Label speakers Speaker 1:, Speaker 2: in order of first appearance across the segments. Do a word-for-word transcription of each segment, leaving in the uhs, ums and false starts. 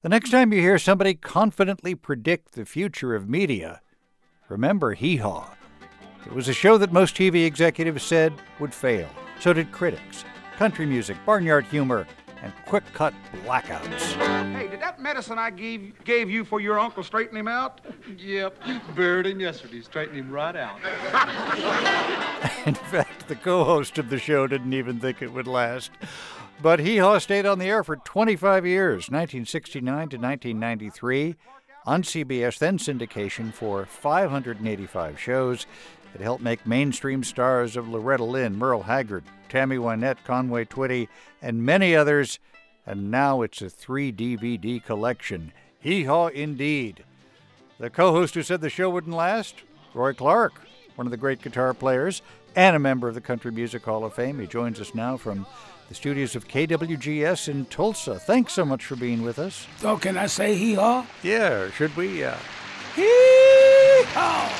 Speaker 1: The next time you hear somebody confidently predict the future of media, remember Hee Haw. It was a show that most T V executives said would fail. So did critics. Country music, barnyard humor, and quick-cut blackouts.
Speaker 2: Hey, did that medicine I gave gave you for your uncle straighten him out?
Speaker 3: Yep, buried him yesterday, straightened him right out.
Speaker 1: In fact, the co-host of the show didn't even think it would last. But Hee Haw stayed on the air for twenty-five years, nineteen sixty-nine to nineteen ninety-three, on C B S, then syndication for five hundred eighty-five shows. It helped make mainstream stars of Loretta Lynn, Merle Haggard, Tammy Wynette, Conway Twitty, and many others. And now it's a three D V D collection. Hee Haw indeed. The co-host who said the show wouldn't last, Roy Clark, one of the great guitar players and a member of the Country Music Hall of Fame. He joins us now from the studios of K W G S in Tulsa. Thanks so much for being with us.
Speaker 4: So can I say hee haw?
Speaker 1: Yeah, should we? Yeah.
Speaker 4: Hee haw!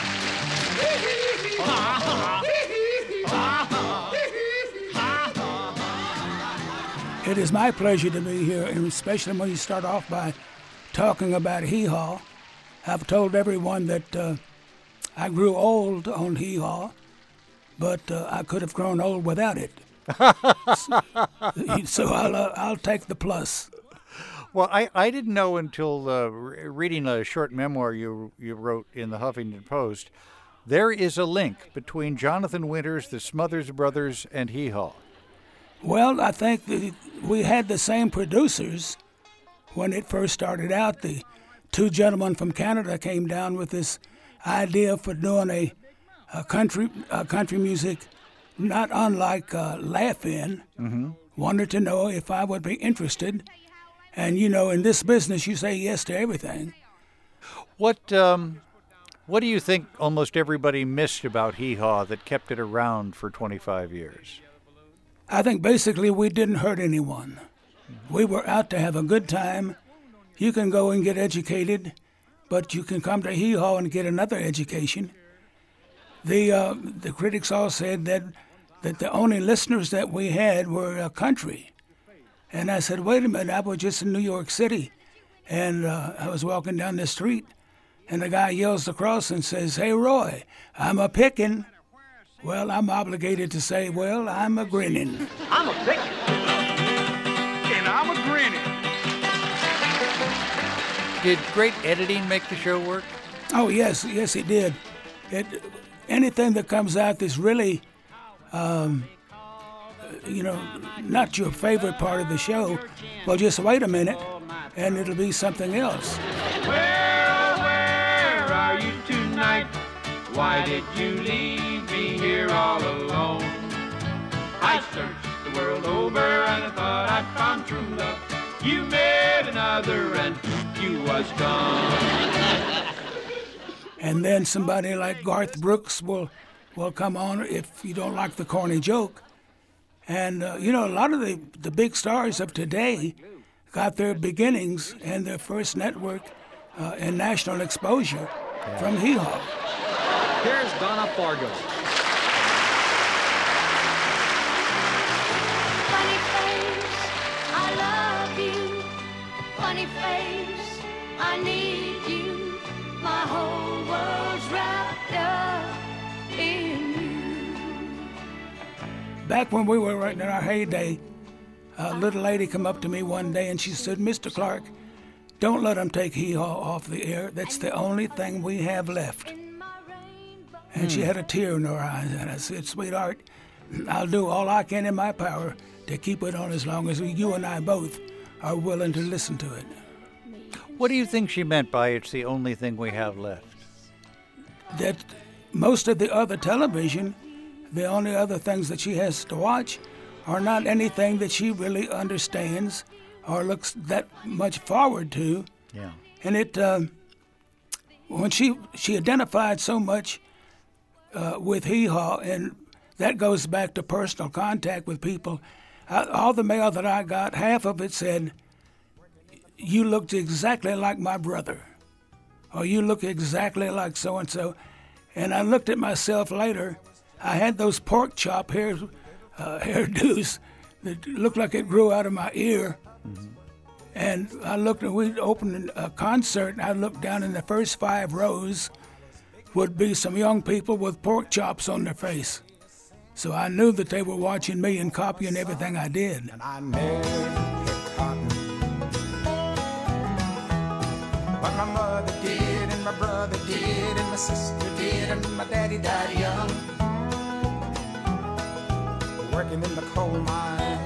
Speaker 4: It is my pleasure to be here, and especially when you start off by talking about hee haw. I've told everyone that uh, I grew old on hee haw, but uh, I could have grown old without it. so so I'll, uh, I'll take the plus.
Speaker 1: Well, I, I didn't know until uh, re- reading a short memoir you you wrote in the Huffington Post, there is a link between Jonathan Winters, the Smothers Brothers, and Hee Haw.
Speaker 4: Well, I think that we had the same producers when it first started out. The two gentlemen from Canada came down with this idea for doing a, a country a country music, not unlike uh, Laugh-In.
Speaker 1: Mm-hmm.
Speaker 4: Wanted to know if I would be interested. And, you know, in this business, you say yes to everything.
Speaker 1: What um, what do you think almost everybody missed about Hee Haw that kept it around for twenty-five years?
Speaker 4: I think basically we didn't hurt anyone. We were out to have a good time. You can go and get educated, but you can come to Hee Haw and get another education. The uh, the critics all said that that the only listeners that we had were uh, country. And I said, wait a minute, I was just in New York City, and uh, I was walking down the street, and the guy yells across and says, hey, Roy, I'm a-pickin'. Well, I'm obligated to say, well, I'm a-grinning.
Speaker 2: I'm a pickin'. And I'm a grinning.
Speaker 1: Did great editing make the show work?
Speaker 4: Oh, yes, yes, it did. It, anything that comes out that's really, um, you know, not your favorite part of the show, well, just wait a minute, and it'll be something else.
Speaker 5: Where, oh, where are you tonight? Why did you leave me here all alone? I searched the world over and I thought I'd found true love. You met another and you was gone.
Speaker 4: And then somebody like Garth Brooks will will come on if you don't like the corny joke. And, uh, you know, a lot of the, the big stars of today got their beginnings and their first network uh, and national exposure from Hee Haw.
Speaker 3: Here's Donna Fargo.
Speaker 6: Funny face, I love you. Funny face, I need you. My whole world's wrapped up in you.
Speaker 4: Back when we were right in our heyday, a little lady come up to me one day and she said, Mister Clark, don't let them take Hee Haw off the air. That's the only thing we have left. And she had a tear in her eyes, and I said, sweetheart, I'll do all I can in my power to keep it on as long as you and I both are willing to listen to it.
Speaker 1: What do you think she meant by it's the only thing we have left?
Speaker 4: That most of the other television, the only other things that she has to watch are not anything that she really understands or looks that much forward to.
Speaker 1: Yeah.
Speaker 4: And it, uh, when she, she identified so much Uh, with Hee Haw, and that goes back to personal contact with people. I, all the mail that I got, half of it said, you looked exactly like my brother, or you look exactly like so-and-so. And I looked at myself later. I had those pork chop hair, uh, hairdos that looked like it grew out of my ear.
Speaker 1: Mm-hmm.
Speaker 4: And I looked, and we opened a concert, and I looked down in the first five rows would be some young people with pork chops on their face. So I knew that they were watching me and copying everything I did.
Speaker 7: And I never had cotton. But my mother did, and my brother did, and my sister did, and my daddy died young, working in the coal mine.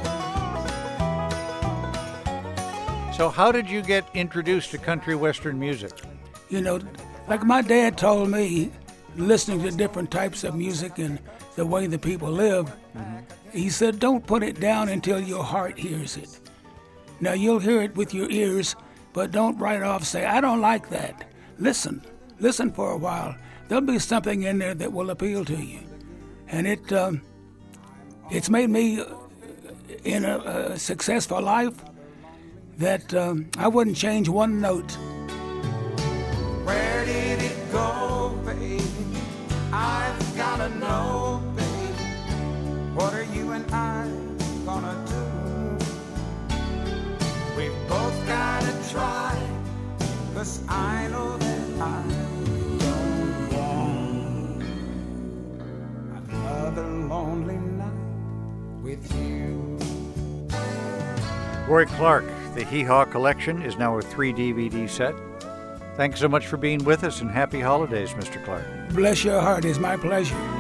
Speaker 1: So how did you get introduced to country western music?
Speaker 4: You know, like my dad told me, listening to different types of music and the way the people live, mm-hmm. he said, don't put it down until your heart hears it. Now, you'll hear it with your ears, but don't right off say, I don't like that. Listen. Listen for a while. There'll be something in there that will appeal to you. And it um, it's made me in a, a successful life that um, I wouldn't change one note.
Speaker 7: Where did it go, baby? I've gotta know, baby. What are you and I gonna do? We've both gotta try, 'cause I know that I don't want another lonely night with you.
Speaker 1: Roy Clark, the Hee Haw Collection is now a three D V D set. Thanks so much for being with us, and happy holidays, Mister Clark.
Speaker 4: Bless your heart. It's my pleasure.